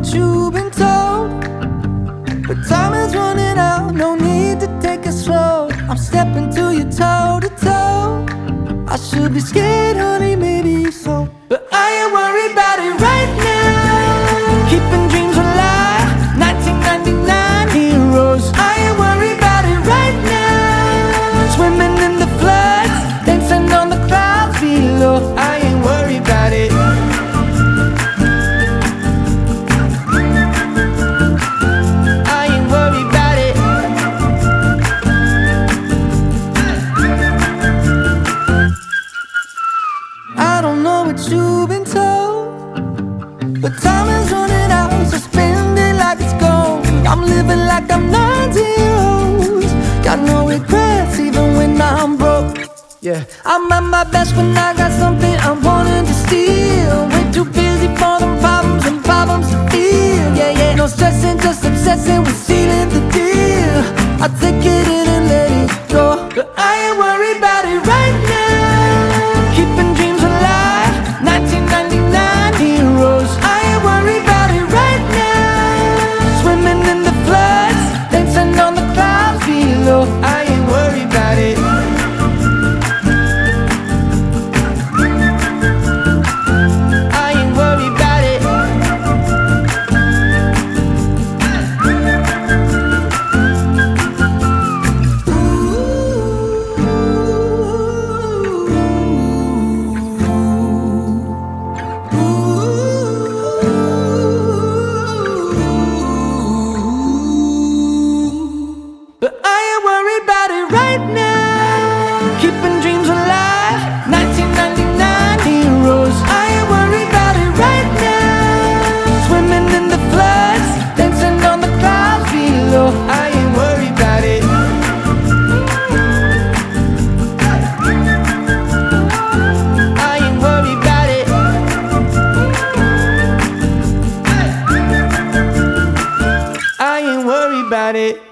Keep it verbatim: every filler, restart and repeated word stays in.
what you've been told, but time is running out, no need to take it slow. I'm stepping to you toe to toe. I should be scared, honey, maybe so, but I ain't worried about it right now. Keeping dreams alive, nineteen ninety-nine heroes. I ain't worried about it right now. Swimming in the floods, dancing on the clouds below. I ain't worried about it. I ain't worried about it. I don't know what you've been told, but time is running out, so spend it like it's gold. I'm living like I'm nine zeros. Got no regrets even when I'm broke. Yeah, I'm at my best when I got something I'm wanting to steal. Way too busy for them problems and problems to feel. Yeah, yeah, no stressing, just obsessing with sealing the deal. I take it in and let it go, but I ain't worried about it right now. Keeping dreams alive, nineteen ninety-nine heroes. I ain't worried about it right now. Swimming in the floods, dancing on the clouds below. I ain't worried about it. I ain't worried about it. But I ain't worried about it right now. Keeping dreams alive, nineteen ninety-nine heroes. I ain't worried about it right now. Swimming in the floods, dancing on the clouds below. I ain't worried about it. I ain't worried about it. I ain't worried about it.